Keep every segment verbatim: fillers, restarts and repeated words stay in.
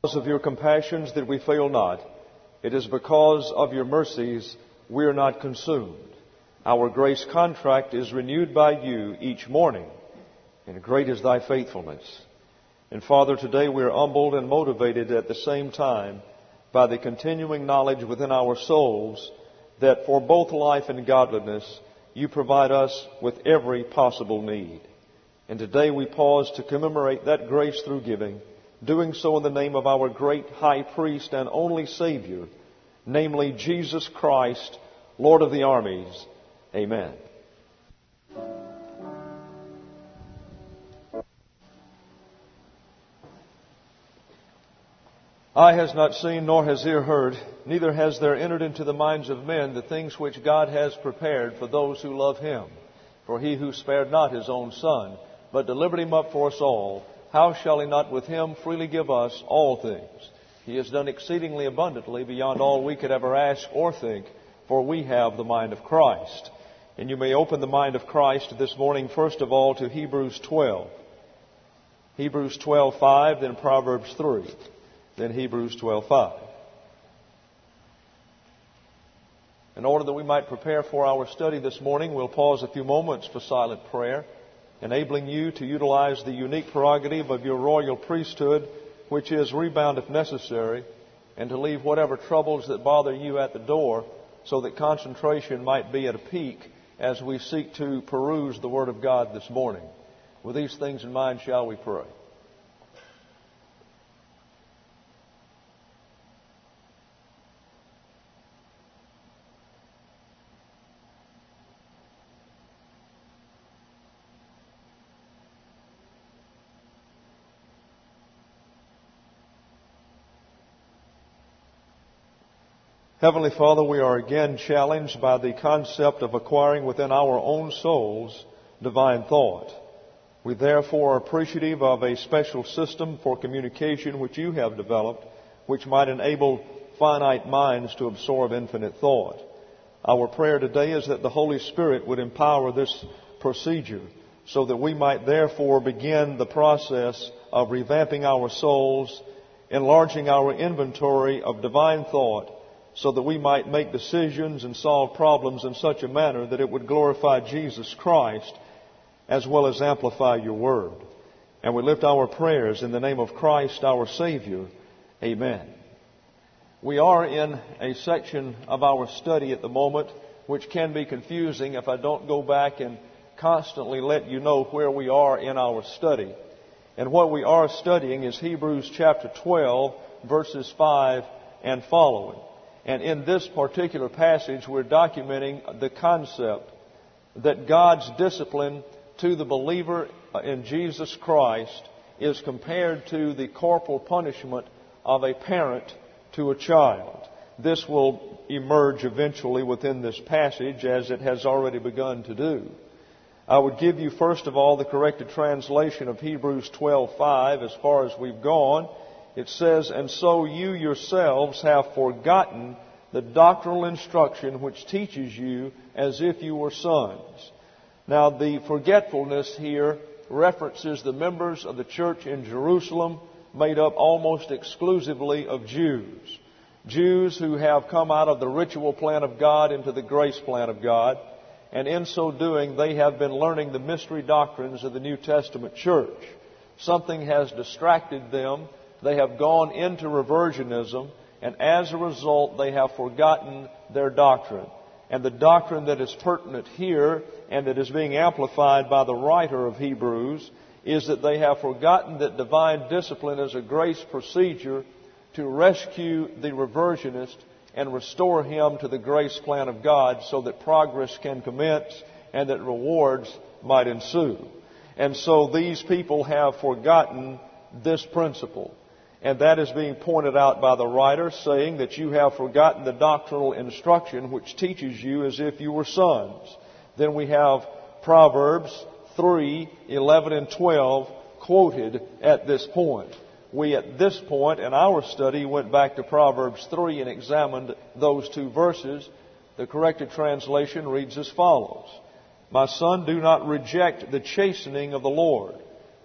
Because of your compassions that we fail not. It is because of your mercies we are not consumed. Our grace contract is renewed by you each morning, and great is thy faithfulness. And Father, today we are humbled and motivated at the same time by the continuing knowledge within our souls that for both life and godliness you provide us with every possible need. And today we pause to commemorate that grace through giving, doing so in the name of our great high priest and only Savior, namely Jesus Christ, Lord of the armies. Amen. Eye has not seen, nor has ear heard, neither has there entered into the minds of men the things which God has prepared for those who love Him. For He who spared not His own Son, but delivered Him up for us all, how shall He not with Him freely give us all things? He has done exceedingly abundantly beyond all we could ever ask or think, for we have the mind of Christ. And you may open the mind of Christ this morning, first of all, to Hebrews twelve. Hebrews twelve five, then Proverbs three, then Hebrews twelve five. In order that we might prepare for our study this morning, we'll pause a few moments for silent prayer, enabling you to utilize the unique prerogative of your royal priesthood, which is rebound if necessary, and to leave whatever troubles that bother you at the door so that concentration might be at a peak as we seek to peruse the Word of God this morning. With these things in mind, shall we pray? Heavenly Father, we are again challenged by the concept of acquiring within our own souls divine thought. We therefore are appreciative of a special system for communication which you have developed, which might enable finite minds to absorb infinite thought. Our prayer today is that the Holy Spirit would empower this procedure so that we might therefore begin the process of revamping our souls, enlarging our inventory of divine thought, so that we might make decisions and solve problems in such a manner that it would glorify Jesus Christ as well as amplify your word. And we lift our prayers in the name of Christ our Savior. Amen. We are in a section of our study at the moment which can be confusing if I don't go back and constantly let you know where we are in our study. And what we are studying is Hebrews chapter twelve, verses five and following. And in this particular passage, we're documenting the concept that God's discipline to the believer in Jesus Christ is compared to the corporal punishment of a parent to a child. This will emerge eventually within this passage, as it has already begun to do. I would give you, first of all, the corrected translation of Hebrews twelve five as far as we've gone. It says, "And so you yourselves have forgotten the doctrinal instruction which teaches you as if you were sons." Now, the forgetfulness here references the members of the church in Jerusalem, made up almost exclusively of Jews. Jews who have come out of the ritual plan of God into the grace plan of God. And in so doing, they have been learning the mystery doctrines of the New Testament church. Something has distracted them. They have gone into reversionism, and as a result, they have forgotten their doctrine. And the doctrine that is pertinent here, and that is being amplified by the writer of Hebrews, is that they have forgotten that divine discipline is a grace procedure to rescue the reversionist and restore him to the grace plan of God so that progress can commence and that rewards might ensue. And so these people have forgotten this principle. And that is being pointed out by the writer, saying that you have forgotten the doctrinal instruction which teaches you as if you were sons. Then we have Proverbs three, eleven and twelve quoted at this point. We at this point in our study went back to Proverbs three and examined those two verses. The corrected translation reads as follows: "My son, do not reject the chastening of the Lord."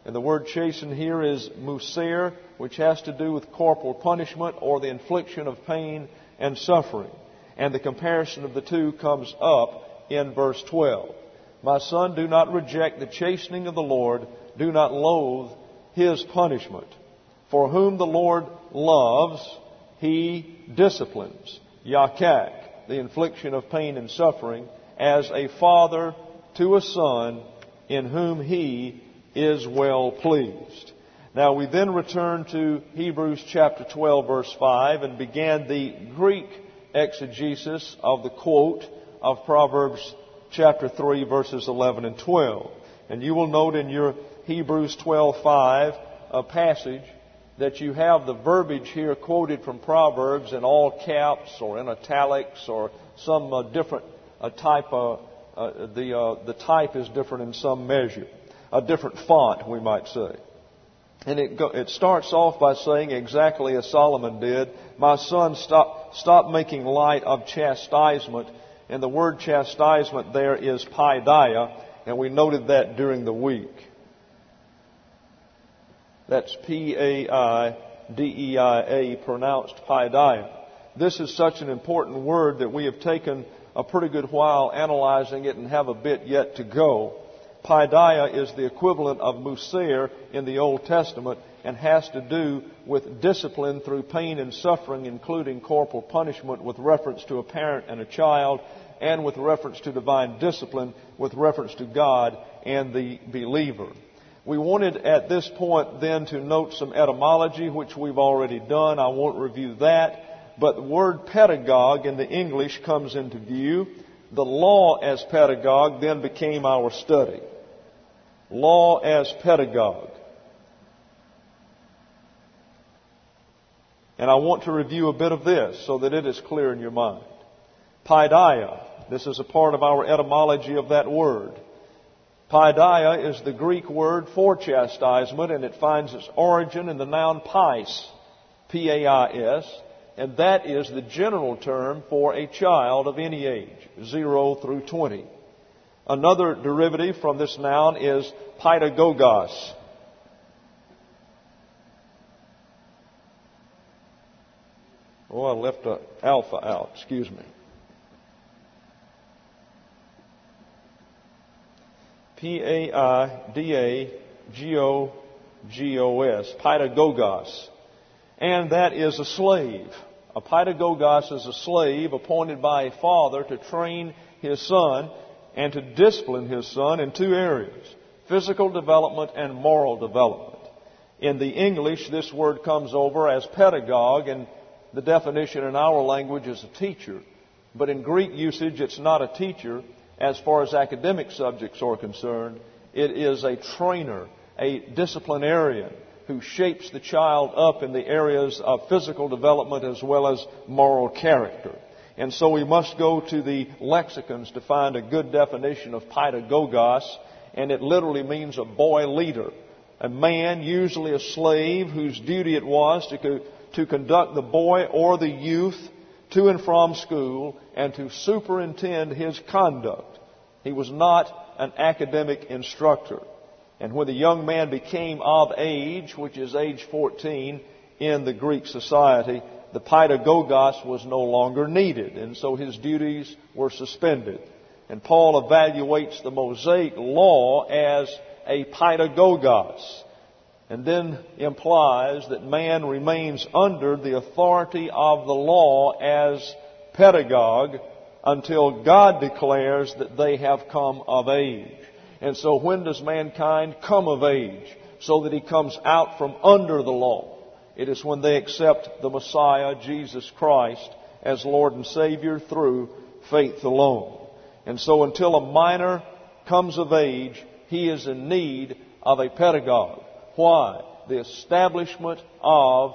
And the word chasten here is musir, which has to do with corporal punishment or the infliction of pain and suffering. And the comparison of the two comes up in verse twelve. My son, do not reject the chastening of the Lord. Do not loathe His punishment. For whom the Lord loves, He disciplines. Yakak, the infliction of pain and suffering, as a father to a son in whom He is well pleased. Now we then return to Hebrews chapter twelve, verse five, and began the Greek exegesis of the quote of Proverbs chapter three, verses eleven and twelve. And you will note in your Hebrews twelve five a passage that you have the verbiage here quoted from Proverbs in all caps or in italics or some uh, different uh, type. Uh, uh, the uh, the type is different in some measure, a different font, we might say. And it go, it starts off by saying exactly as Solomon did, "My son, stop stop making light of chastisement." And the word chastisement there is paideia, and we noted that during the week. That's P A I D E I A, pronounced paideia. This is such an important word that we have taken a pretty good while analyzing it and have a bit yet to go. Paideia is the equivalent of musir in the Old Testament and has to do with discipline through pain and suffering, including corporal punishment with reference to a parent and a child, and with reference to divine discipline with reference to God and the believer. We wanted at this point then to note some etymology, which we've already done. I won't review that. But the word pedagogue in the English comes into view. The law as pedagogue then became our study. Law as pedagogue. And I want to review a bit of this so that it is clear in your mind. Paideia. This is a part of our etymology of that word. Paideia is the Greek word for chastisement, and it finds its origin in the noun pais, P A I S, and that is the general term for a child of any age, zero through twenty. Another derivative from this noun is paidagogos. Oh, I left an alpha out. Excuse me. P A I D A G O G O S, paidagogos. And that is a slave. A paidagogos is a slave appointed by a father to train his son and to discipline his son in two areas, physical development and moral development. In the English, this word comes over as pedagogue, and the definition in our language is a teacher. But in Greek usage, it's not a teacher. As far as academic subjects are concerned, it is a trainer, a disciplinarian who shapes the child up in the areas of physical development as well as moral character. And so we must go to the lexicons to find a good definition of paidagogos, and it literally means a boy leader, a man, usually a slave, whose duty it was to, co- to conduct the boy or the youth to and from school and to superintend his conduct. He was not an academic instructor. And when the young man became of age, which is age fourteen in the Greek society, the paidagogos was no longer needed, and so his duties were suspended. And Paul evaluates the Mosaic law as a paidagogos, and then implies that man remains under the authority of the law as pedagogue until God declares that they have come of age. And so when does mankind come of age so that he comes out from under the law? It is when they accept the Messiah, Jesus Christ, as Lord and Savior through faith alone. And so until a minor comes of age, he is in need of a pedagogue. Why? The establishment of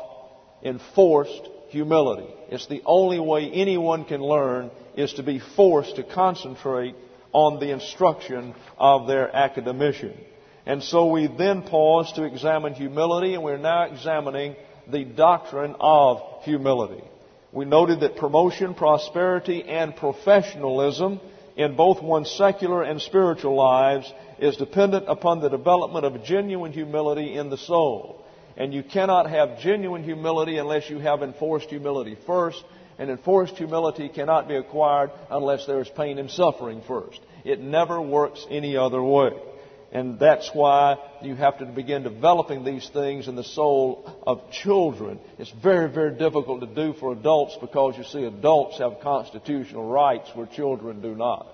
enforced humility. It's the only way anyone can learn is to be forced to concentrate on the instruction of their academician. And so we then pause to examine humility, and we're now examining the doctrine of humility. We noted that promotion, prosperity, and professionalism in both one's secular and spiritual lives is dependent upon the development of genuine humility in the soul. And you cannot have genuine humility unless you have enforced humility first. And enforced humility cannot be acquired unless there is pain and suffering first. It never works any other way. And that's why you have to begin developing these things in the soul of children. It's very, very difficult to do for adults because, you see, adults have constitutional rights where children do not.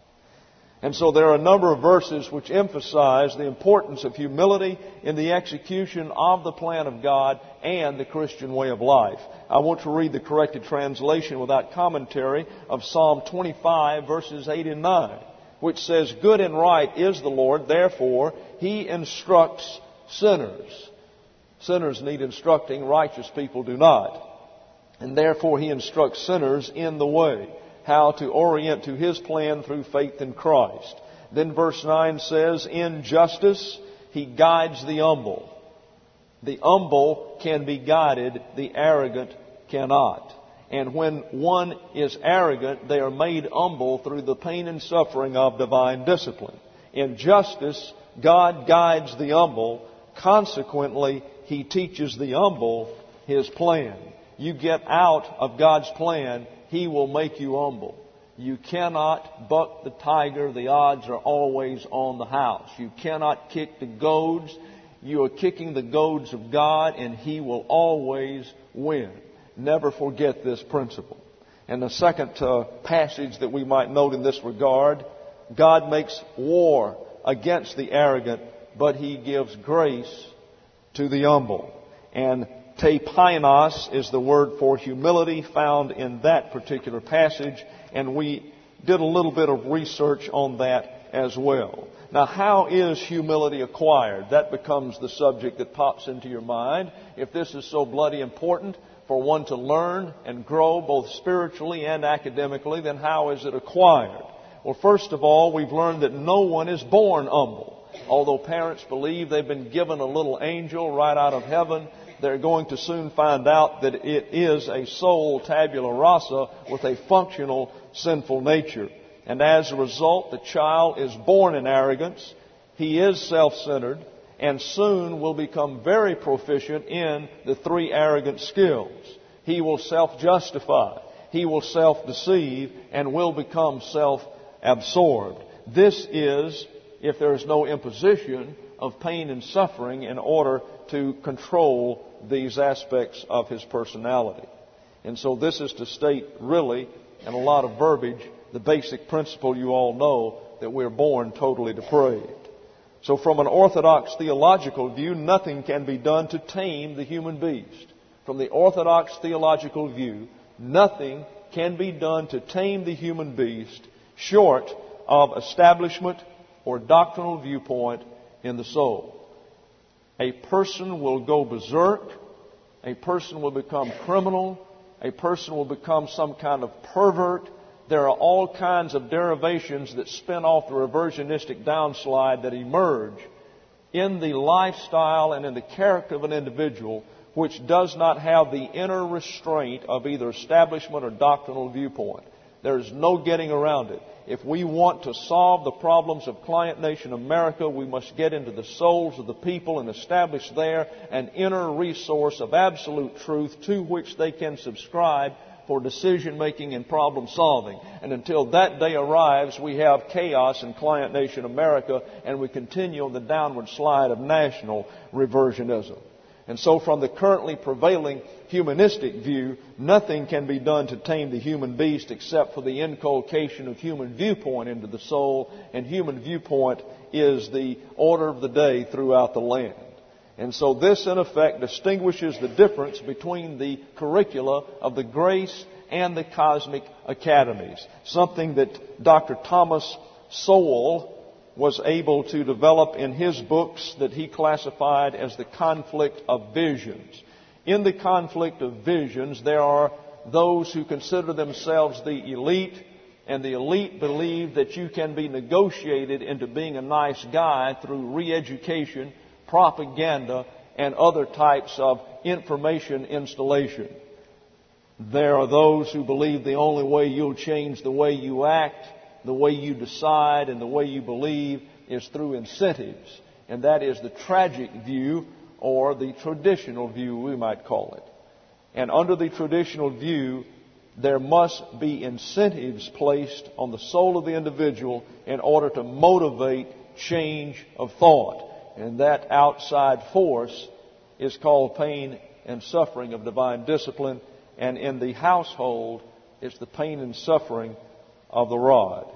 And so there are a number of verses which emphasize the importance of humility in the execution of the plan of God and the Christian way of life. I want to read the corrected translation without commentary of Psalm twenty-five, verses eight and nine, which says, "Good and right is the Lord, therefore He instructs sinners." Sinners need instructing, righteous people do not. And therefore He instructs sinners in the way, how to orient to His plan through faith in Christ. Then verse nine says, "In justice He guides the humble." The humble can be guided, the arrogant cannot. And when one is arrogant, they are made humble through the pain and suffering of divine discipline. In justice, God guides the humble. Consequently, He teaches the humble His plan. You get out of God's plan, He will make you humble. You cannot buck the tiger. The odds are always on the house. You cannot kick the goads. You are kicking the goads of God, and He will always win. Never forget this principle. And the second uh, passage that we might note in this regard, God makes war against the arrogant, but He gives grace to the humble. And tapainos is the word for humility found in that particular passage, and we did a little bit of research on that as well. Now, how is humility acquired? That becomes the subject that pops into your mind. If this is so bloody important for one to learn and grow both spiritually and academically, then how is it acquired? Well, first of all, we've learned that no one is born humble. Although parents believe they've been given a little angel right out of heaven, they're going to soon find out that it is a soul tabula rasa with a functional sinful nature. And as a result, the child is born in arrogance. He is self-centered, and soon will become very proficient in the three arrogant skills. He will self-justify, he will self-deceive, and will become self-absorbed. This is, if there is no imposition of pain and suffering in order to control these aspects of his personality. And so this is to state really, in a lot of verbiage, the basic principle you all know, that we're born totally depraved. So from an orthodox theological view, nothing can be done to tame the human beast. From the orthodox theological view, nothing can be done to tame the human beast short of establishment or doctrinal viewpoint in the soul. A person will go berserk. A person will become criminal. A person will become some kind of pervert. There are all kinds of derivations that spin off the reversionistic downslide that emerge in the lifestyle and in the character of an individual which does not have the inner restraint of either establishment or doctrinal viewpoint. There is no getting around it. If we want to solve the problems of Client Nation America, we must get into the souls of the people and establish there an inner resource of absolute truth to which they can subscribe for decision making and problem solving. And until that day arrives, we have chaos in Client Nation America, and we continue on the downward slide of national reversionism. And so from the currently prevailing humanistic view, nothing can be done to tame the human beast except for the inculcation of human viewpoint into the soul, and human viewpoint is the order of the day throughout the land. And so this, in effect, distinguishes the difference between the curricula of the grace and the cosmic academies, something that Doctor Thomas Sowell was able to develop in his books that he classified as the conflict of visions. In the conflict of visions, there are those who consider themselves the elite, and the elite believe that you can be negotiated into being a nice guy through re-education, propaganda, and other types of information installation. There are those who believe the only way you'll change the way you act the way you decide and the way you believe is through incentives. And that is the tragic view, or the traditional view, we might call it. And under the traditional view, there must be incentives placed on the soul of the individual in order to motivate change of thought. And that outside force is called pain and suffering of divine discipline. And in the household, it's the pain and suffering of the rod.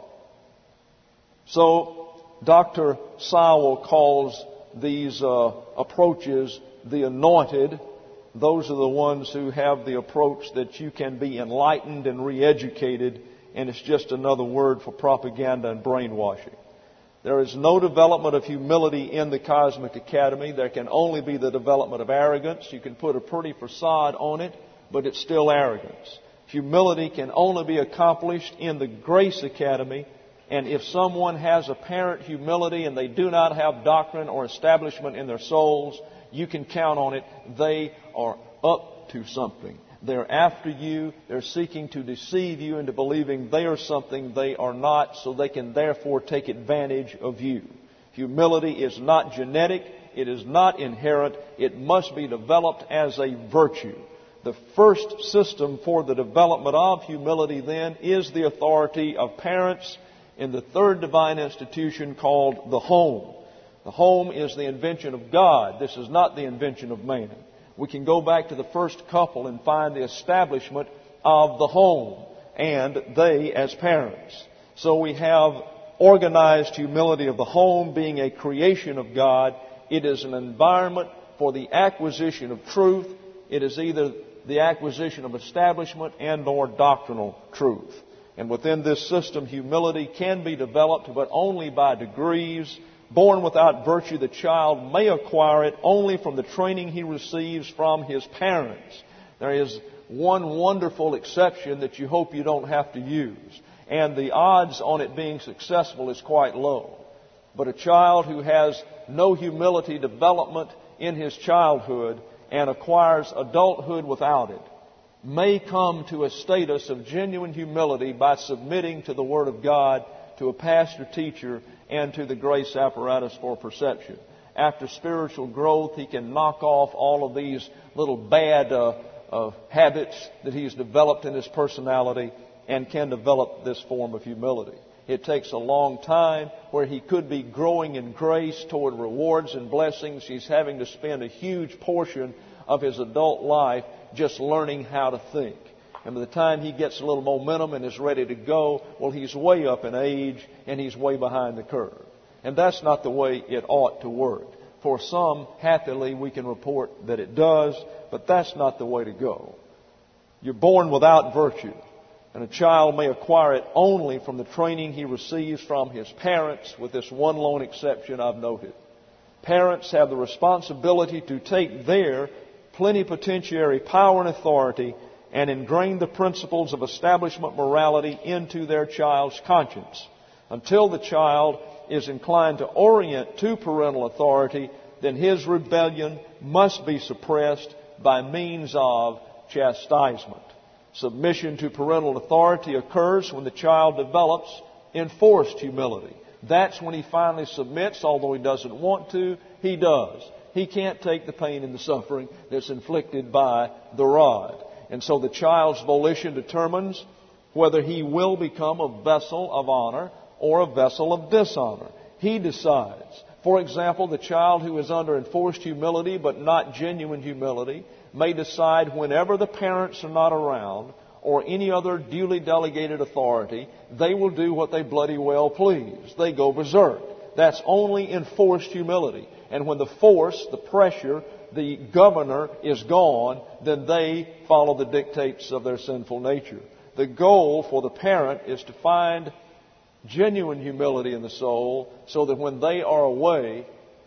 So, Doctor Sowell calls these uh, approaches the anointed. Those are the ones who have the approach that you can be enlightened and re-educated, and it's just another word for propaganda and brainwashing. There is no development of humility in the Cosmic Academy. There can only be the development of arrogance. You can put a pretty facade on it, but it's still arrogance. Humility can only be accomplished in the Grace Academy. And if someone has apparent humility and they do not have doctrine or establishment in their souls, you can count on it. They are up to something. They're after you. They're seeking to deceive you into believing they are something they are not, so they can therefore take advantage of you. Humility is not genetic. It is not inherent. It must be developed as a virtue. The first system for the development of humility, then, is the authority of parents in the third divine institution called the home. The home is the invention of God. This is not the invention of man. We can go back to the first couple and find the establishment of the home and they as parents. So we have organized humility of the home being a creation of God. It is an environment for the acquisition of truth. It is either the acquisition of establishment and or doctrinal truth. And within this system, humility can be developed, but only by degrees. Born without virtue, the child may acquire it only from the training he receives from his parents. There is one wonderful exception that you hope you don't have to use. And the odds on it being successful is quite low. But a child who has no humility development in his childhood and acquires adulthood without it may come to a status of genuine humility by submitting to the Word of God, to a pastor teacher, and to the grace apparatus for perception. After spiritual growth, he can knock off all of these little bad uh, uh, habits that he's developed in his personality and can develop this form of humility. It takes a long time where he could be growing in grace toward rewards and blessings. He's having to spend a huge portion of his adult life just learning how to think. And by the time he gets a little momentum and is ready to go, well, he's way up in age and he's way behind the curve. And that's not the way it ought to work. For some, happily, we can report that it does, but that's not the way to go. You're born without virtue, and a child may acquire it only from the training he receives from his parents, with this one lone exception I've noted. Parents have the responsibility to take their plenipotentiary power and authority and ingrain the principles of establishment morality into their child's conscience. Until the child is inclined to orient to parental authority, then his rebellion must be suppressed by means of chastisement. Submission to parental authority occurs when the child develops enforced humility. That's when he finally submits, although he doesn't want to, he does. He can't take the pain and the suffering that's inflicted by the rod. And so the child's volition determines whether he will become a vessel of honor or a vessel of dishonor. He decides. For example, the child who is under enforced humility but not genuine humility may decide whenever the parents are not around or any other duly delegated authority, they will do what they bloody well please. They go berserk. That's only enforced humility. And when the force, the pressure, the governor is gone, then they follow the dictates of their sinful nature. The goal for the parent is to find genuine humility in the soul so that when they are away,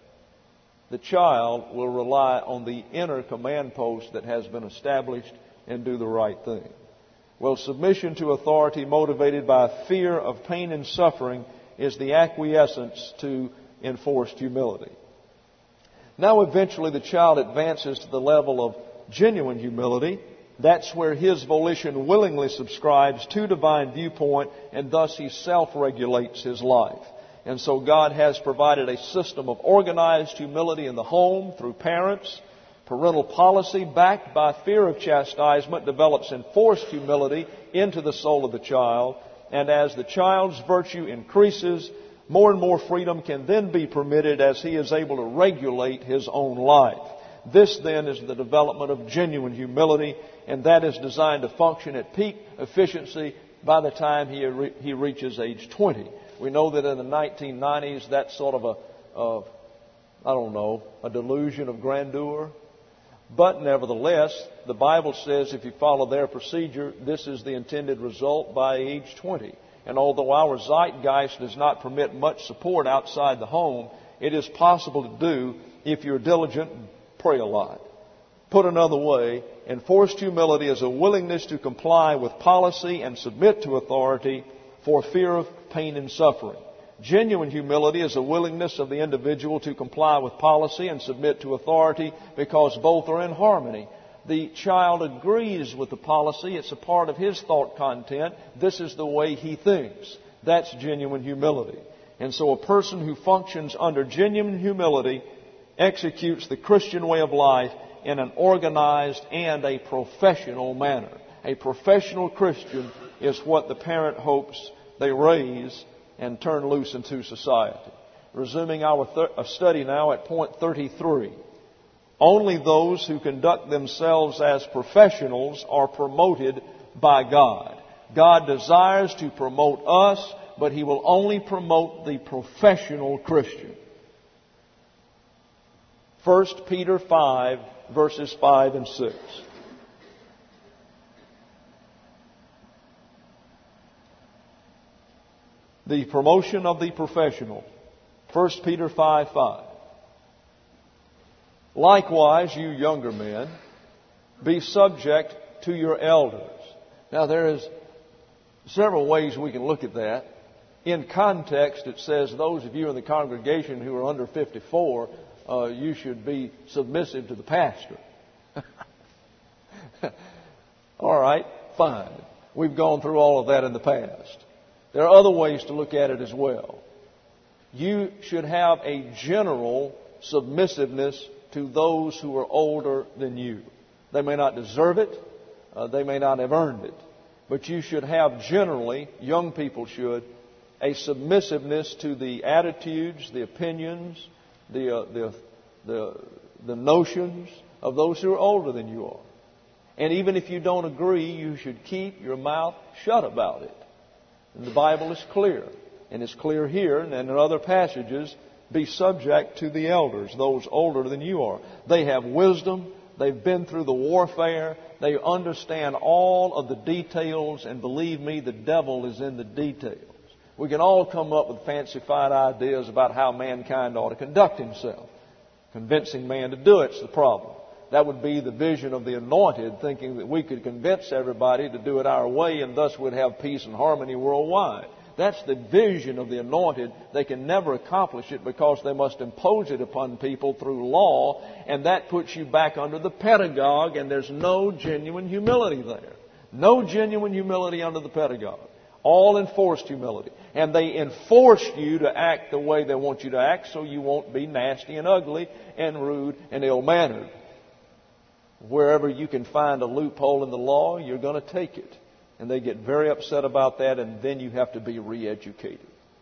the child will rely on the inner command post that has been established and do the right thing. Well, submission to authority motivated by a fear of pain and suffering is the acquiescence to enforced humility. Now, eventually, the child advances to the level of genuine humility. That's where his volition willingly subscribes to divine viewpoint, and thus he self-regulates his life. And so God has provided a system of organized humility in the home through parents. Parental policy backed by fear of chastisement develops enforced humility into the soul of the child. And as the child's virtue increases, more and more freedom can then be permitted as he is able to regulate his own life. This then is the development of genuine humility, and that is designed to function at peak efficiency by the time he, re- he reaches age twenty. We know that in the nineteen nineties, that's sort of a, uh, I don't know, a delusion of grandeur. But nevertheless, the Bible says if you follow their procedure, this is the intended result by age twenty. And although our zeitgeist does not permit much support outside the home, it is possible to do if you're diligent and pray a lot. Put another way, enforced humility is a willingness to comply with policy and submit to authority for fear of pain and suffering. Genuine humility is a willingness of the individual to comply with policy and submit to authority because both are in harmony. The child agrees with the policy. It's a part of his thought content. This is the way he thinks. That's genuine humility. And so a person who functions under genuine humility executes the Christian way of life in an organized and a professional manner. A professional Christian is what the parent hopes they raise and turn loose into society. Resuming our th- study now at point thirty-three. Only those who conduct themselves as professionals are promoted by God. God desires to promote us, but He will only promote the professional Christian. First Peter five, verses five and six. The promotion of the professional. First Peter five five. Likewise, you younger men, be subject to your elders. Now, there is several ways we can look at that. In context, it says those of you in the congregation who are under fifty-four, uh, you should be submissive to the pastor. All right, fine. We've gone through all of that in the past. There are other ways to look at it as well. You should have a general submissiveness to those who are older than you. They may not deserve it. Uh, they may not have earned it. But you should have generally, young people should, a submissiveness to the attitudes, the opinions, the, uh, the, the, the notions of those who are older than you are. And even if you don't agree, you should keep your mouth shut about it. And the Bible is clear. And it's clear here and in other passages. Be subject to the elders, those older than you are. They have wisdom. They've been through the warfare. They understand all of the details. And believe me, the devil is in the details. We can all come up with fancified ideas about how mankind ought to conduct himself. Convincing man to do it's the problem. That would be the vision of the anointed, thinking that we could convince everybody to do it our way and thus we'd have peace and harmony worldwide. That's the vision of the anointed. They can never accomplish it because they must impose it upon people through law, and that puts you back under the pedagogue, and there's no genuine humility there. No genuine humility under the pedagogue. All enforced humility. And they enforce you to act the way they want you to act so you won't be nasty and ugly and rude and ill-mannered. Wherever you can find a loophole in the law, you're going to take it. And they get very upset about that, and then you have to be re-educated.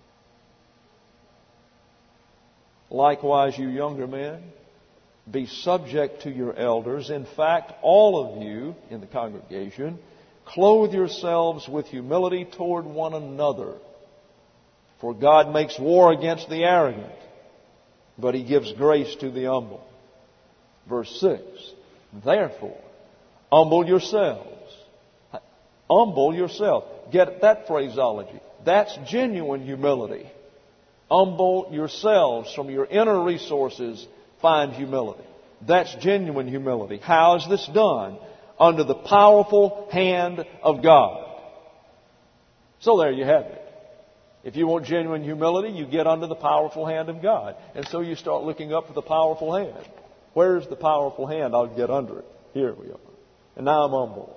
Likewise, you younger men, be subject to your elders. In fact, all of you in the congregation, clothe yourselves with humility toward one another. For God makes war against the arrogant, but He gives grace to the humble. Verse six. Therefore, humble yourselves. Humble yourself. Get that phraseology. That's genuine humility. Humble yourselves. From your inner resources, find humility. That's genuine humility. How is this done? Under the powerful hand of God. So there you have it. If you want genuine humility, you get under the powerful hand of God. And so you start looking up for the powerful hand. Where's the powerful hand? I'll get under it. Here we are. And now I'm humble.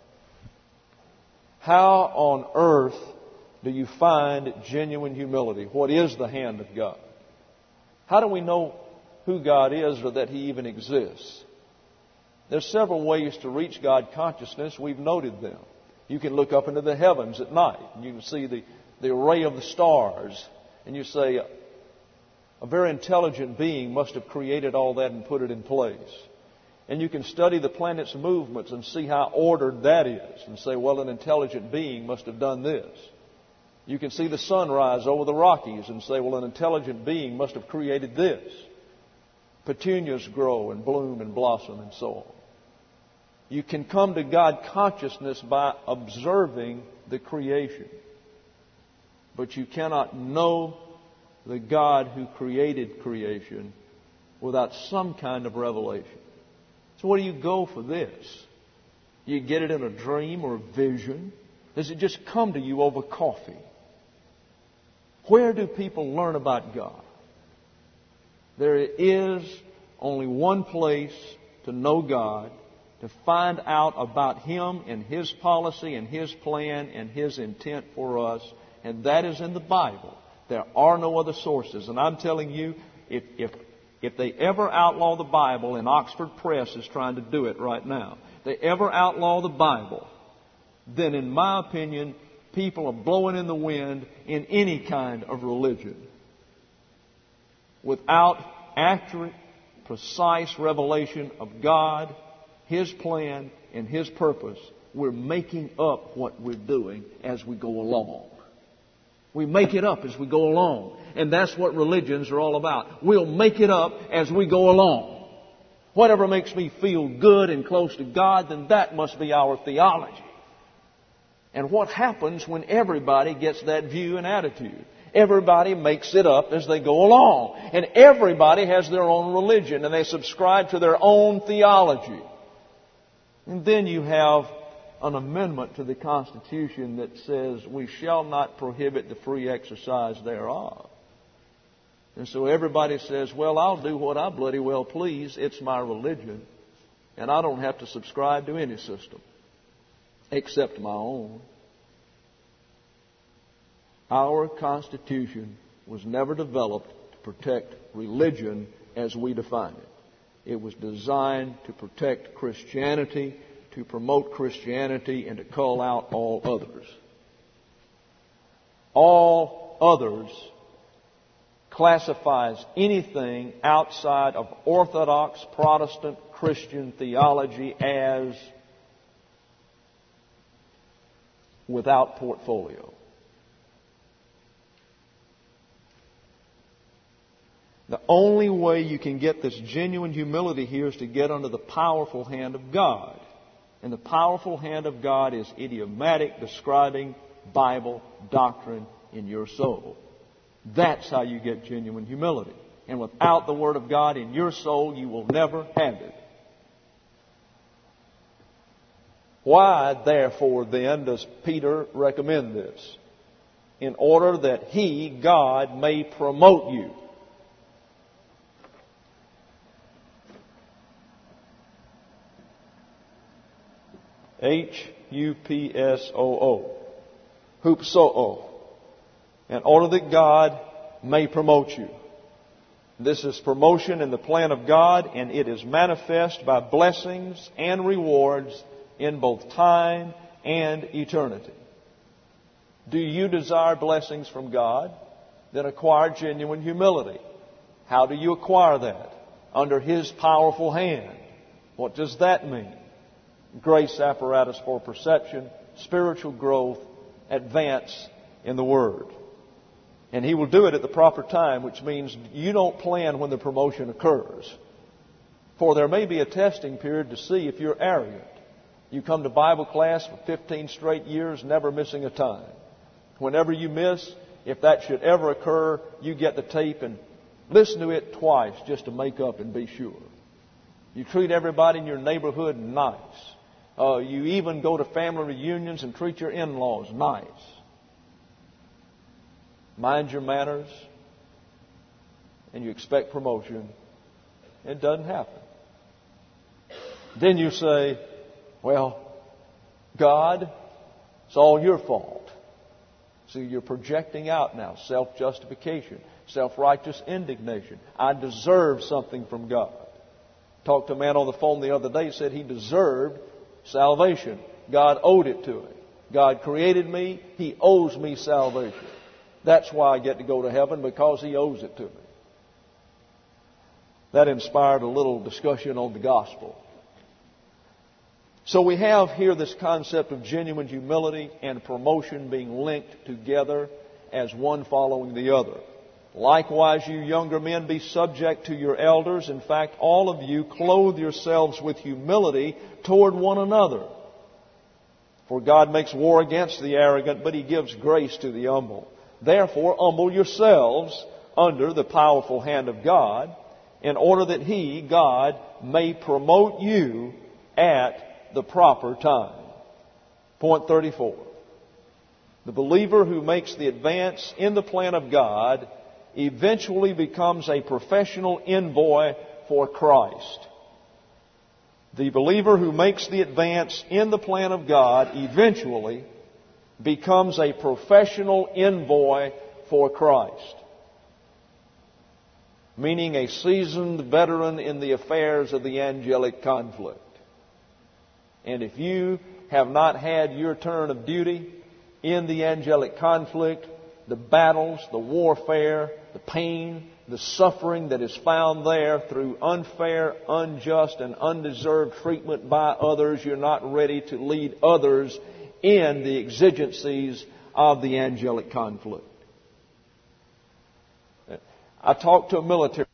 How on earth do you find genuine humility? What is the hand of God? How do we know who God is or that He even exists? There's several ways to reach God consciousness. We've noted them. You can look up into the heavens at night, and you can see the, the array of the stars, and you say, a very intelligent being must have created all that and put it in place. And you can study the planet's movements and see how ordered that is, and say, well, an intelligent being must have done this. You can see the sunrise over the Rockies and say, well, an intelligent being must have created this. Petunias grow and bloom and blossom and so on. You can come to God consciousness by observing the creation. But you cannot know the God who created creation without some kind of revelation. So where do you go for this? You get it in a dream or a vision? Does it just come to you over coffee? Where do people learn about God? There is only one place to know God, to find out about Him and His policy and His plan and His intent for us, and that is in the Bible. There are no other sources. And I'm telling you, if, if, if they ever outlaw the Bible, and Oxford Press is trying to do it right now, if they ever outlaw the Bible, then in my opinion, people are blowing in the wind in any kind of religion. Without accurate, precise revelation of God, His plan, and His purpose, we're making up what we're doing as we go along. We make it up as we go along. And that's what religions are all about. We'll make it up as we go along. Whatever makes me feel good and close to God, then that must be our theology. And what happens when everybody gets that view and attitude? Everybody makes it up as they go along. And everybody has their own religion, and they subscribe to their own theology. And then you have an amendment to the Constitution that says we shall not prohibit the free exercise thereof. And so everybody says, well, I'll do what I bloody well please. It's my religion. And I don't have to subscribe to any system except my own. Our Constitution was never developed to protect religion as we define it. It was designed to protect Christianity, to promote Christianity, and to call out all others. All others classifies anything outside of Orthodox Protestant Christian theology as without portfolio. The only way you can get this genuine humility here is to get under the powerful hand of God. And the powerful hand of God is idiomatic, describing Bible doctrine in your soul. That's how you get genuine humility. And without the Word of God in your soul, you will never have it. Why, therefore, then, does Peter recommend this? In order that He, God, may promote you. H U P S O O. Hupsoo. In order that God may promote you. This is promotion in the plan of God, and it is manifest by blessings and rewards in both time and eternity. Do you desire blessings from God? Then acquire genuine humility. How do you acquire that? Under His powerful hand. What does that mean? Grace apparatus for perception, spiritual growth, advance in the Word. And He will do it at the proper time, which means you don't plan when the promotion occurs. For there may be a testing period to see if you're arrogant. You come to Bible class for fifteen straight years, never missing a time. Whenever you miss, if that should ever occur, you get the tape and listen to it twice just to make up and be sure. You treat everybody in your neighborhood nice. Uh, you even go to family reunions and treat your in-laws nice. Mind your manners, and you expect promotion. It doesn't happen. Then you say, Well, God, it's all your fault. See, you're projecting out now self-justification, self-righteous indignation. I deserve something from God. Talked to a man on the phone the other day, said he deserved salvation. God owed it to him. God created me. He owes me salvation. That's why I get to go to heaven, because He owes it to me. That inspired a little discussion on the gospel. So we have here this concept of genuine humility and promotion being linked together as one following the other. Likewise, you younger men, be subject to your elders. In fact, all of you clothe yourselves with humility toward one another. For God makes war against the arrogant, but He gives grace to the humble. Therefore, humble yourselves under the powerful hand of God, in order that He, God, may promote you at the proper time. Point thirty-four. The believer who makes the advance in the plan of God eventually becomes a professional envoy for Christ. The believer who makes the advance in the plan of God eventually becomes a professional envoy for Christ. Meaning a seasoned veteran in the affairs of the angelic conflict. And if you have not had your turn of duty in the angelic conflict, the battles, the warfare, the pain, the suffering that is found there through unfair, unjust, and undeserved treatment by others, you're not ready to lead others in the exigencies of the angelic conflict. I talked to a military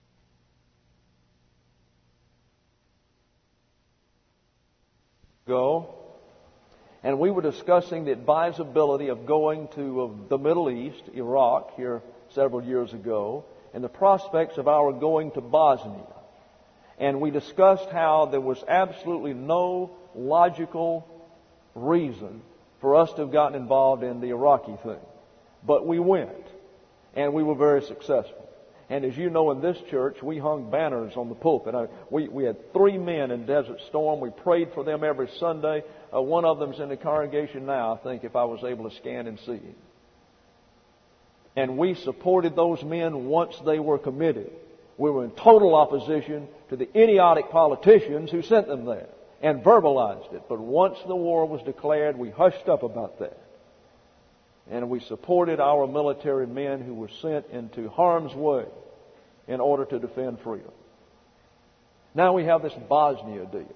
ago, and we were discussing the advisability of going to uh, the Middle East, Iraq, here several years ago, and the prospects of our going to Bosnia. And we discussed how there was absolutely no logical reason for us to have gotten involved in the Iraqi thing. But we went, and we were very successful. And as you know, in this church, we hung banners on the pulpit. I, we, we had three men in Desert Storm. We prayed for them every Sunday. Uh, one of them's in the congregation now, I think, if I was able to scan and see him. And we supported those men once they were committed. We were in total opposition to the idiotic politicians who sent them there and verbalized it. But once the war was declared, we hushed up about that. And we supported our military men who were sent into harm's way in order to defend freedom. Now we have this Bosnia deal.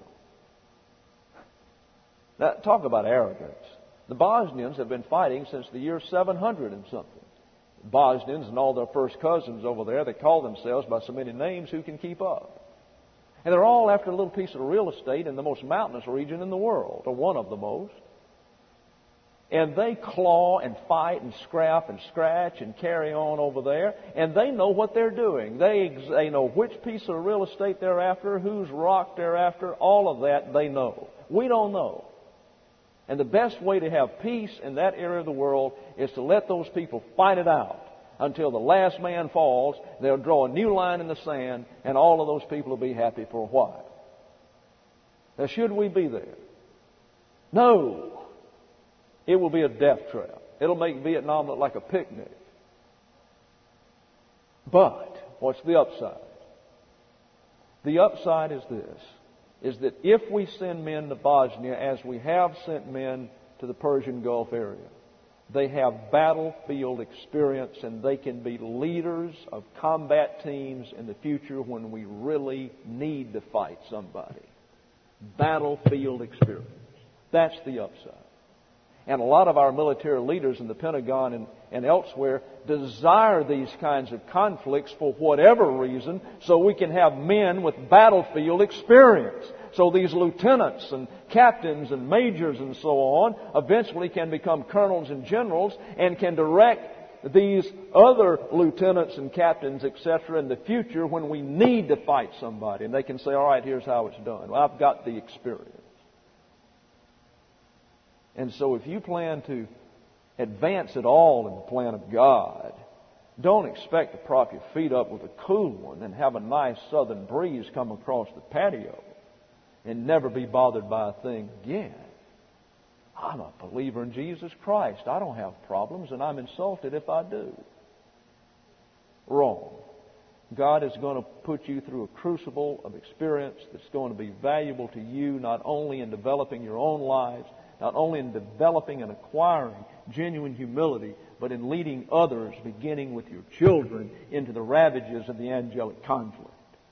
Now, talk about arrogance. The Bosnians have been fighting since the year seven hundred and something. Bosnians and all their first cousins over there, they call themselves by so many names, who can keep up? And they're all after a little piece of real estate in the most mountainous region in the world, or one of the most. And they claw and fight and scrap and scratch and carry on over there. And they know what they're doing. They, they know which piece of real estate they're after, whose rock they're after. All of that they know. We don't know. And the best way to have peace in that area of the world is to let those people fight it out until the last man falls. They'll draw a new line in the sand, and all of those people will be happy for a while. Now, should we be there? No. It will be a death trap. It'll make Vietnam look like a picnic. But what's the upside? The upside is this, is that if we send men to Bosnia, as we have sent men to the Persian Gulf area, they have battlefield experience, and they can be leaders of combat teams in the future when we really need to fight somebody. Battlefield experience. That's the upside. And a lot of our military leaders in the Pentagon and, and elsewhere desire these kinds of conflicts for whatever reason, so we can have men with battlefield experience. So these lieutenants and captains and majors and so on eventually can become colonels and generals and can direct these other lieutenants and captains, et cetera, in the future when we need to fight somebody. And they can say, all right, here's how it's done. Well, I've got the experience. And so if you plan to advance at all in the plan of God, don't expect to prop your feet up with a cool one and have a nice southern breeze come across the patio. and never be bothered by a thing again. I'm a believer in Jesus Christ. I don't have problems, and I'm insulted if I do. Wrong. God is going to put you through a crucible of experience that's going to be valuable to you, not only in developing your own lives, not only in developing and acquiring genuine humility, but in leading others, beginning with your children, into the ravages of the angelic conflict.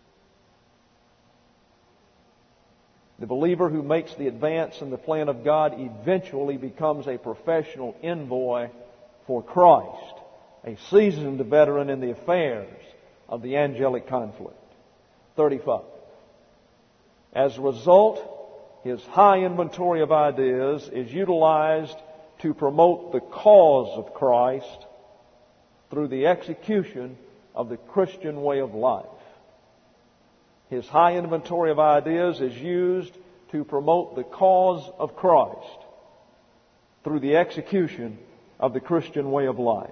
The believer who makes the advance in the plan of God eventually becomes a professional envoy for Christ, a seasoned veteran in the affairs of the angelic conflict. thirty-five. As a result, his high inventory of ideas is utilized to promote the cause of Christ through the execution of the Christian way of life. His high inventory of ideas is used to promote the cause of Christ through the execution of the Christian way of life.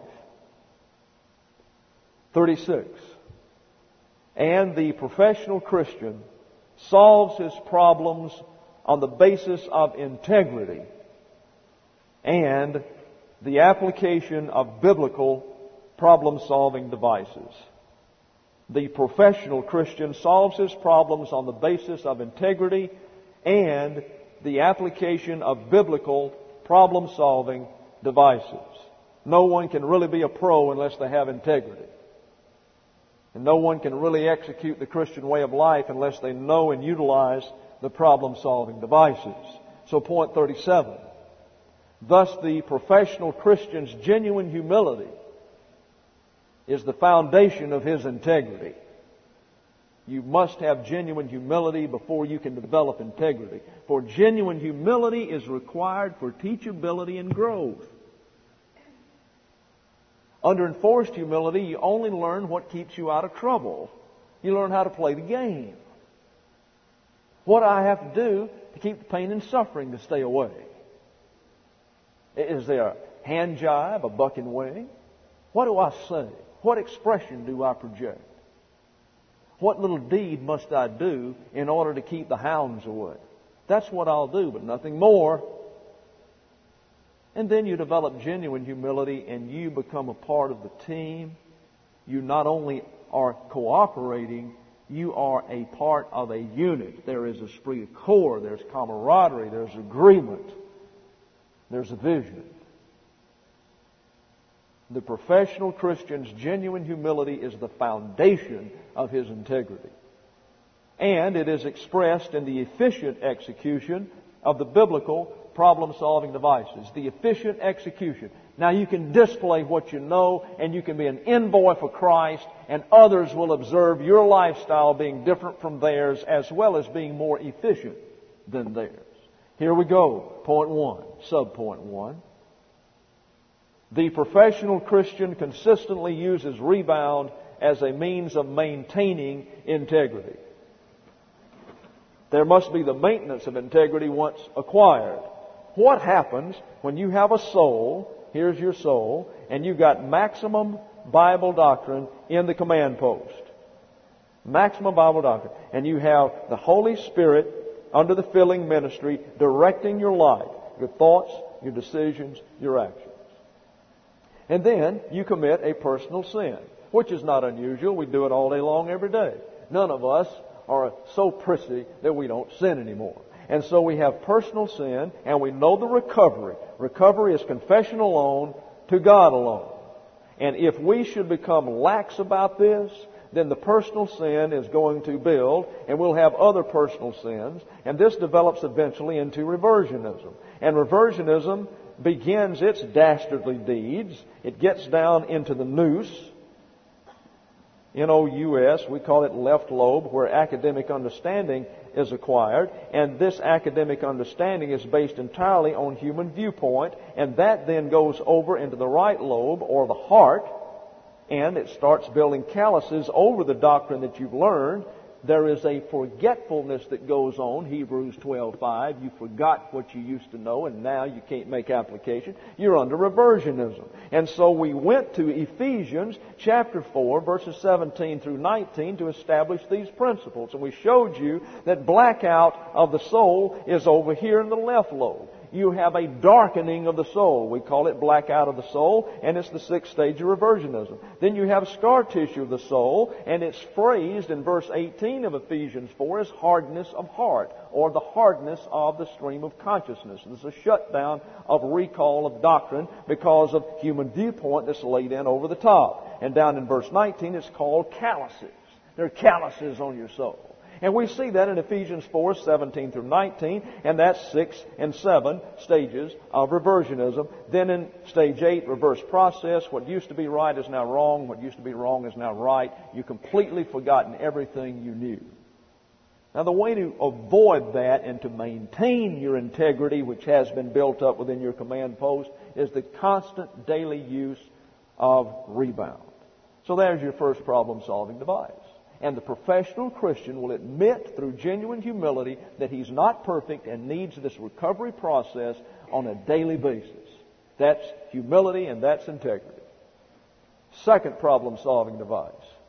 thirty-six. And the professional Christian solves his problems on the basis of integrity and the application of biblical problem-solving devices. The professional Christian solves his problems on the basis of integrity and the application of biblical problem-solving devices. No one can really be a pro unless they have integrity. And no one can really execute the Christian way of life unless they know and utilize the problem-solving devices. So point thirty-seven. Thus the professional Christian's genuine humility is the foundation of his integrity. You must have genuine humility before you can develop integrity. For genuine humility is required for teachability and growth. Under enforced humility, you only learn what keeps you out of trouble. You learn how to play the game. What do I have to do to keep the pain and suffering to stay away? Is there a hand jibe, a buck and wing? What do I say? What expression do I project? What little deed must I do in order to keep the hounds away? That's what I'll do, but nothing more. And then you develop genuine humility and you become a part of the team. You not only are cooperating, you are a part of a unit. There is esprit de corps, there's camaraderie, there's agreement, there's a vision. The professional Christian's genuine humility is the foundation of his integrity. And it is expressed in the efficient execution of the biblical problem-solving devices. The efficient execution. Now you can display what you know and you can be an envoy for Christ and others will observe your lifestyle being different from theirs as well as being more efficient than theirs. Here we go. Point one. Sub-point one. The professional Christian consistently uses rebound as a means of maintaining integrity. There must be the maintenance of integrity once acquired. What happens when you have a soul, here's your soul, and you've got maximum Bible doctrine in the command post? Maximum Bible doctrine. And you have the Holy Spirit under the filling ministry directing your life, your thoughts, your decisions, your actions. And then you commit a personal sin, which is not unusual. We do it all day long, every day. None of us are so prissy that we don't sin anymore. And so we have personal sin, and we know the recovery. Recovery is confession alone to God alone. And if we should become lax about this, then the personal sin is going to build, and we'll have other personal sins, and this develops eventually into reversionism. And reversionism begins its dastardly deeds. It gets down into the noose, N O U S, we call it left lobe, where academic understanding is acquired. And this academic understanding is based entirely on human viewpoint. And that then goes over into the right lobe, or the heart, and it starts building calluses over the doctrine that you've learned. There is a forgetfulness that goes on, Hebrews twelve five. You forgot what you used to know and now you can't make application. You're under reversionism. And so we went to Ephesians chapter four, verses seventeen through nineteen to establish these principles. And we showed you that blackout of the soul is over here in the left lobe. You have a darkening of the soul. We call it blackout of the soul, and it's the sixth stage of reversionism. Then you have scar tissue of the soul, and it's phrased in verse eighteen of Ephesians four as hardness of heart, or the hardness of the stream of consciousness. There's a shutdown of recall of doctrine because of human viewpoint that's laid in over the top. And down in verse nineteen, it's called calluses. There are calluses on your soul. And we see that in Ephesians four, seventeen through nineteen, and that's six and seven stages of reversionism. Then in stage eight, reverse process. What used to be right is now wrong. What used to be wrong is now right. You've completely forgotten everything you knew. Now, the way to avoid that and to maintain your integrity, which has been built up within your command post, is the constant daily use of rebound. So there's your first problem-solving device. And the professional Christian will admit through genuine humility that he's not perfect and needs this recovery process on a daily basis. That's humility and that's integrity. Second problem-solving device.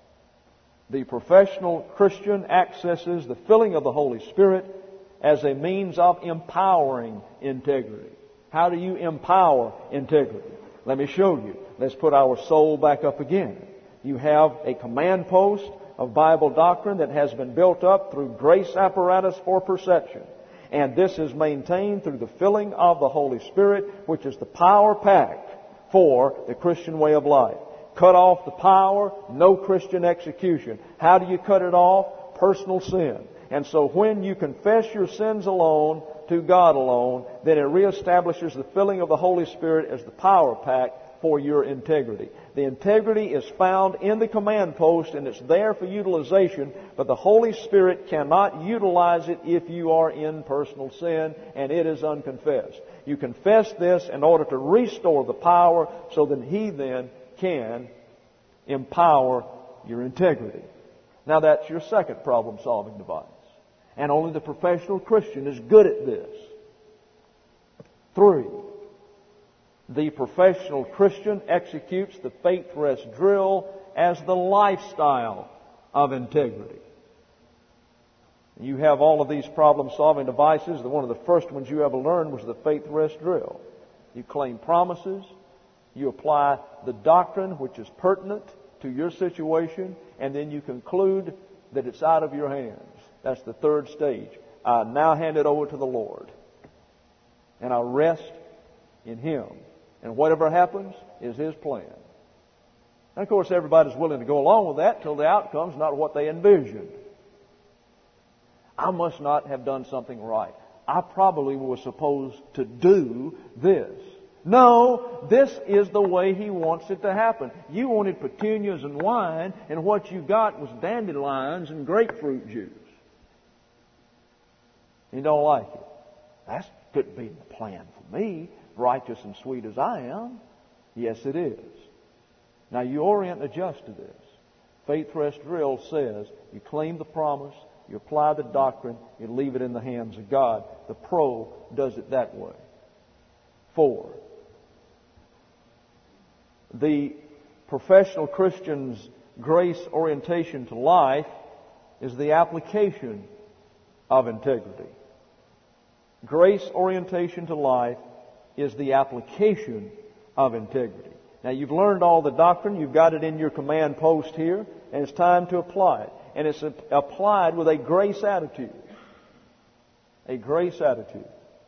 The professional Christian accesses the filling of the Holy Spirit as a means of empowering integrity. How do you empower integrity? Let me show you. Let's put our soul back up again. You have a command post of Bible doctrine that has been built up through grace apparatus for perception. And this is maintained through the filling of the Holy Spirit, which is the power pack for the Christian way of life. Cut off the power, no Christian execution. How do you cut it off? Personal sin. And so when you confess your sins alone to God alone, then it reestablishes the filling of the Holy Spirit as the power pack for your integrity. The integrity is found in the command post and it's there for utilization, but the Holy Spirit cannot utilize it if you are in personal sin and it is unconfessed. You confess this in order to restore the power so that He then can empower your integrity. Now that's your second problem-solving device. And only the professional Christian is good at this. Three. The professional Christian executes the faith rest drill as the lifestyle of integrity. You have all of these problem-solving devices. One of the first ones you ever learned was the faith rest drill. You claim promises. You apply the doctrine which is pertinent to your situation, and then you conclude that it's out of your hands. That's the third stage. I now hand it over to the Lord, and I rest in Him. And whatever happens is His plan. And of course, everybody's willing to go along with that till the outcome's not what they envisioned. I must not have done something right. I probably was supposed to do this. No, this is the way He wants it to happen. You wanted petunias and wine, and what you got was dandelions and grapefruit juice. You don't like it. That couldn't be the plan for me, righteous and sweet as I am. Yes, it is. Now you orient and adjust to this. Faith Rest Drill says you claim the promise, you apply the doctrine, you leave it in the hands of God. The pro does it that way. Four. The professional Christian's grace orientation to life is the application of integrity. Grace orientation to life is the application of integrity. Now you've learned all the doctrine, you've got it in your command post here, and it's time to apply it. And it's applied with a grace attitude. A grace attitude.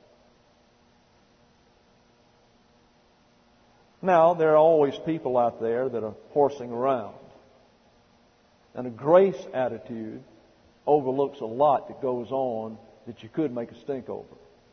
Now, there are always people out there that are horsing around. And a grace attitude overlooks a lot that goes on that you could make a stink over.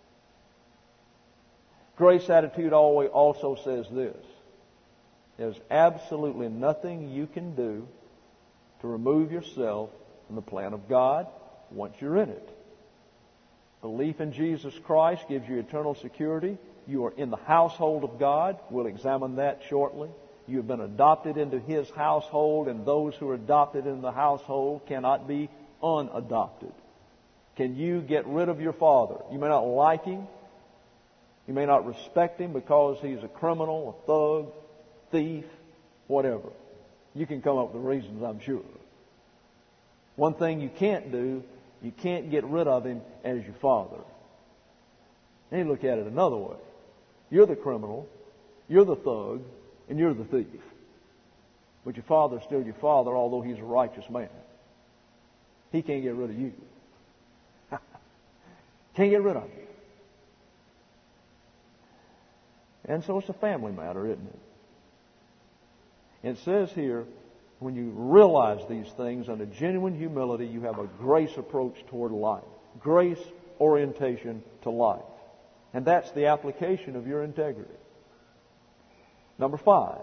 Grace attitude always also says this. There's absolutely nothing you can do to remove yourself from the plan of God once you're in it. Belief in Jesus Christ gives you eternal security. You are in the household of God. We'll examine that shortly. You have been adopted into His household, and those who are adopted in the household cannot be unadopted. Can you get rid of your father? You may not like him. You may not respect him because he's a criminal, a thug, thief, whatever. You can come up with reasons, I'm sure. One thing you can't do, you can't get rid of him as your father. Then you look at it another way. You're the criminal, you're the thug, and you're the thief. But your father's still your father, although he's a righteous man. He can't get rid of you. Can't get rid of you. And so it's a family matter, isn't it? It says here, when you realize these things under genuine humility, you have a grace approach toward life. Grace orientation to life. And that's the application of your integrity. Number five,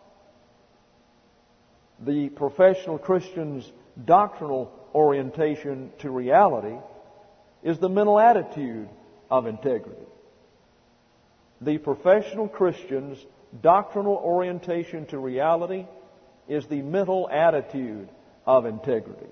the professional Christian's doctrinal orientation to reality is the mental attitude of integrity. The professional Christian's doctrinal orientation to reality is the mental attitude of integrity.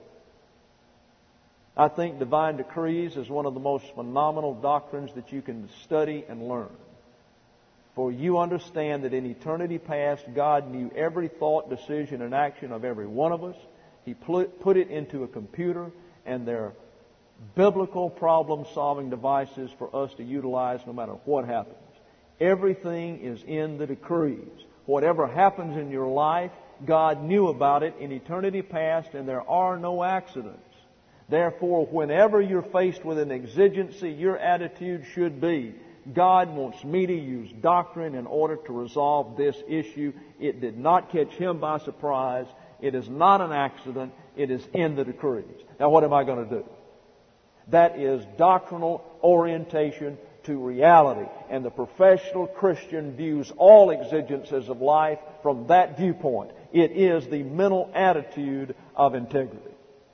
I think divine decrees is one of the most phenomenal doctrines that you can study and learn. For you understand that in eternity past, God knew every thought, decision, and action of every one of us. He put it into a computer, and they're biblical problem-solving devices for us to utilize no matter what happens. Everything is in the decrees. Whatever happens in your life, God knew about it in eternity past, and there are no accidents. Therefore, whenever you're faced with an exigency, your attitude should be, God wants me to use doctrine in order to resolve this issue. It did not catch Him by surprise. It is not an accident. It is in the decrees. Now, what am I going to do? That is doctrinal orientation to reality. And the professional Christian views all exigencies of life from that viewpoint. It is the mental attitude of integrity.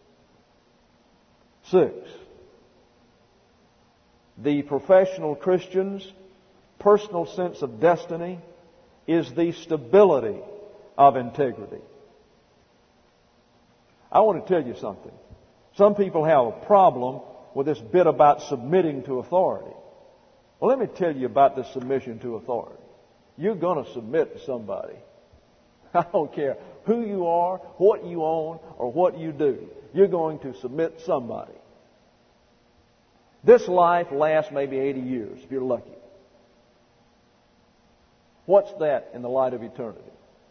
Six, the professional Christian's personal sense of destiny is the stability of integrity. I want to tell you something. Some people have a problem with this bit about submitting to authority. Well, let me tell you about the submission to authority. You're going to submit to somebody. I don't care who you are, what you own, or what you do. You're going to submit to somebody. This life lasts maybe eighty years, if you're lucky. What's that in the light of eternity?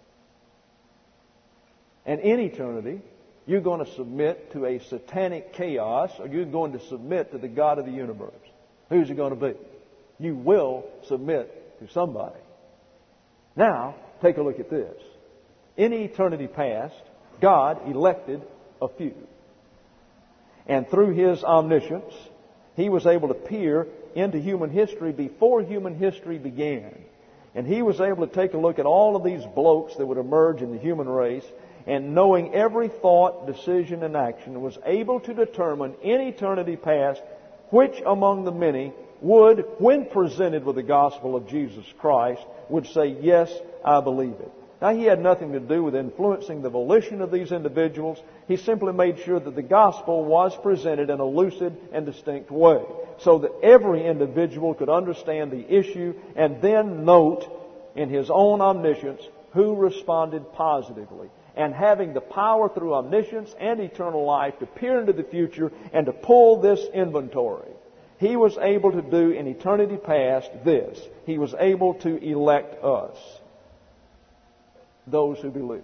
And in eternity, you're going to submit to a satanic chaos, or you're going to submit to the God of the universe. Who's it going to be? You will submit to somebody. Now, take a look at this. In eternity past, God elected a few. And through His omniscience, He was able to peer into human history before human history began. And He was able to take a look at all of these blokes that would emerge in the human race, and knowing every thought, decision, and action, was able to determine in eternity past which among the many would, when presented with the gospel of Jesus Christ, would say, yes, I believe it. Now, He had nothing to do with influencing the volition of these individuals. He simply made sure that the gospel was presented in a lucid and distinct way, so that every individual could understand the issue and then note in his own omniscience who responded positively. And having the power through omniscience and eternal life to peer into the future and to pull this inventory, He was able to do in eternity past this. He was able to elect us, those who believe.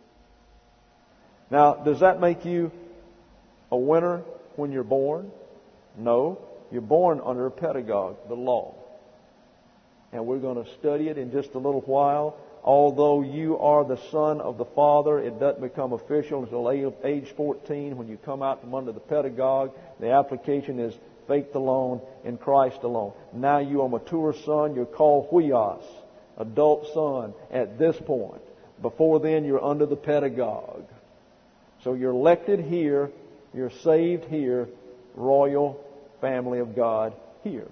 Now, does that make you a winner when you're born? No. You're born under a pedagogue, the law. And we're going to study it in just a little while. Although you are the son of the Father, it doesn't become official until age fourteen when you come out from under the pedagogue. The application is faith alone in Christ alone. Now you are a mature son. You're called huios, adult son, at this point. Before then, you're under the pedagogue. So you're elected here, you're saved here, royal family of God here.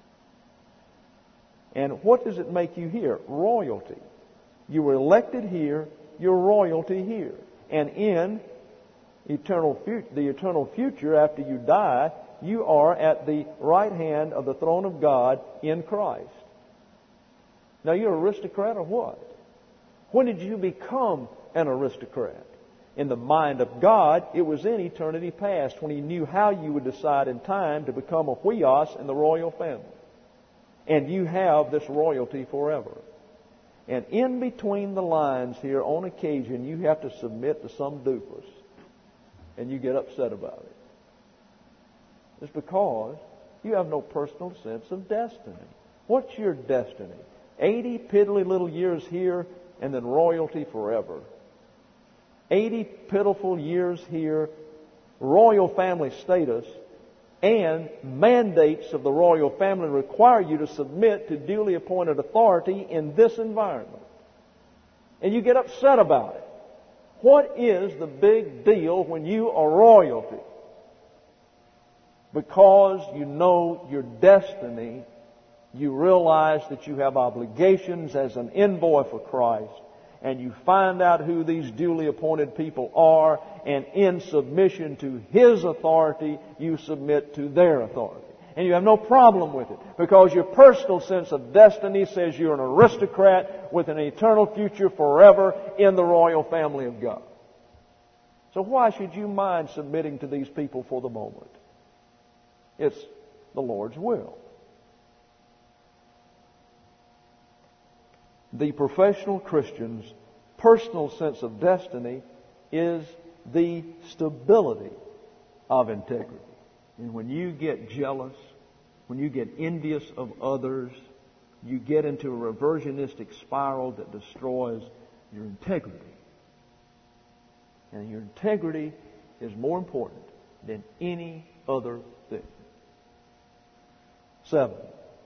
And what does it make you here? Royalty. You were elected here, you're royalty here. And in eternal fu- the eternal future after you die, you are at the right hand of the throne of God in Christ. Now, you're an aristocrat or what? When did you become an aristocrat? In the mind of God, it was in eternity past, when He knew how you would decide in time to become a huios in the royal family. And you have this royalty forever. And in between the lines here, on occasion, you have to submit to some doofus. And you get upset about it. It's because you have no personal sense of destiny. What's your destiny? eighty piddly little years here and then royalty forever. eighty pitiful years here, royal family status, and mandates of the royal family require you to submit to duly appointed authority in this environment. And you get upset about it. What is the big deal when you are royalty? Because you know your destiny, you realize that you have obligations as an envoy for Christ, and you find out who these duly appointed people are, and in submission to His authority, you submit to their authority. And you have no problem with it, because your personal sense of destiny says you're an aristocrat with an eternal future forever in the royal family of God. So why should you mind submitting to these people for the moment? It's the Lord's will. The professional Christian's personal sense of destiny is the stability of integrity. And when you get jealous, when you get envious of others, you get into a reversionistic spiral that destroys your integrity. And your integrity is more important than any other thing. Seven.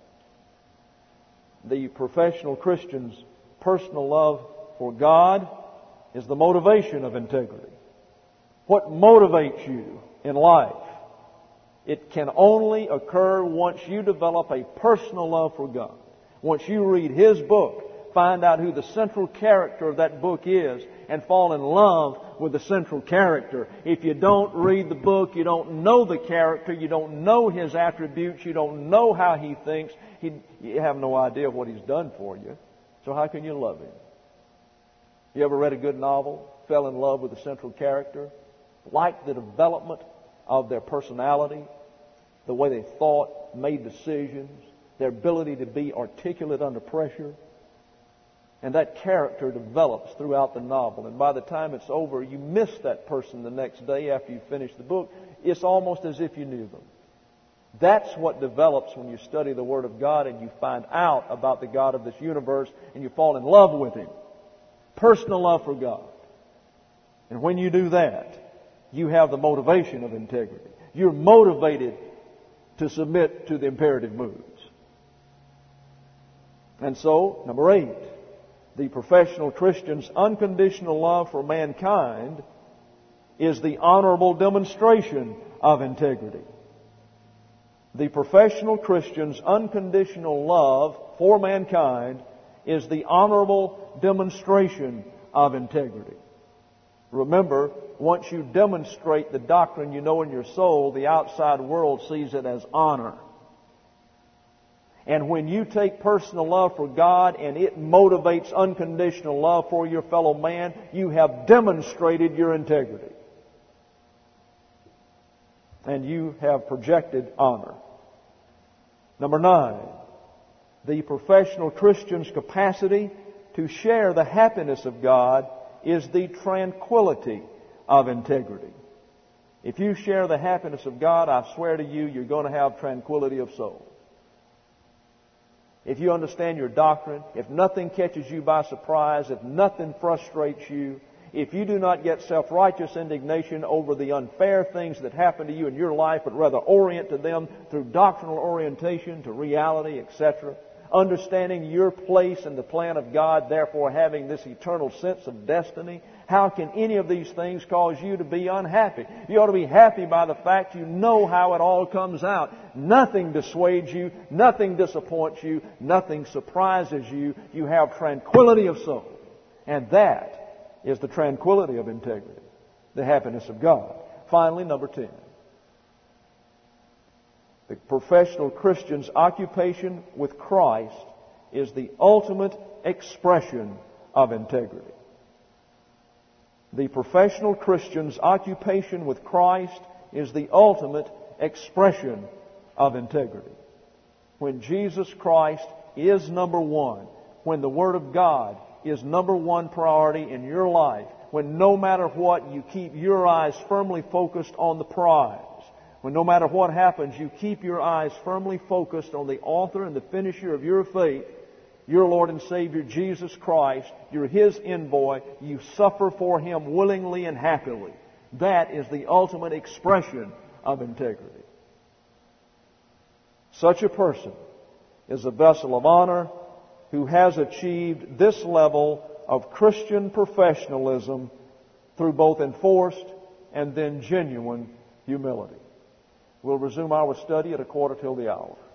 The professional Christian's personal love for God is the motivation of integrity. What motivates you in life? It can only occur once you develop a personal love for God. Once you read His book, find out who the central character of that book is, and fall in love with the central character. If you don't read the book, you don't know the character, you don't know his attributes, you don't know how he thinks, he, you have no idea what he's done for you. So how can you love him? You ever read a good novel, fell in love with the central character, liked the development of their personality, the way they thought, made decisions, their ability to be articulate under pressure? And that character develops throughout the novel. And by the time it's over, you miss that person the next day after you finish the book. It's almost as if you knew them. That's what develops when you study the Word of God and you find out about the God of this universe and you fall in love with Him. Personal love for God. And when you do that, you have the motivation of integrity. You're motivated to submit to the imperative moods. And so, number eight, the professional Christian's unconditional love for mankind is the honorable demonstration of integrity. The professional Christian's unconditional love for mankind is the honorable demonstration of integrity. Remember, once you demonstrate the doctrine you know in your soul, the outside world sees it as honor. And when you take personal love for God and it motivates unconditional love for your fellow man, you have demonstrated your integrity. And you have projected honor. Number nine, the professional Christian's capacity to share the happiness of God is the tranquility of integrity. If you share the happiness of God, I swear to you, you're going to have tranquility of soul. If you understand your doctrine, if nothing catches you by surprise, if nothing frustrates you, if you do not get self-righteous indignation over the unfair things that happen to you in your life, but rather orient to them through doctrinal orientation to reality, et cetera, understanding your place in the plan of God, therefore having this eternal sense of destiny, how can any of these things cause you to be unhappy? You ought to be happy by the fact you know how it all comes out. Nothing dissuades you, nothing disappoints you, nothing surprises you. You have tranquility of soul. And that is the tranquility of integrity. the happiness of God. Finally, number ten. The professional Christian's occupation with Christ is the ultimate expression of integrity. The professional Christian's occupation with Christ is the ultimate expression of integrity. When Jesus Christ is number one, when the Word of God is number one priority in your life, when no matter what, you keep your eyes firmly focused on the prize, when no matter what happens, you keep your eyes firmly focused on the author and the finisher of your faith, your Lord and Savior Jesus Christ, you're His envoy, you suffer for Him willingly and happily. That is the ultimate expression of integrity. Such a person is a vessel of honor who has achieved this level of Christian professionalism through both enforced and then genuine humility. We'll resume our study at a quarter till the hour.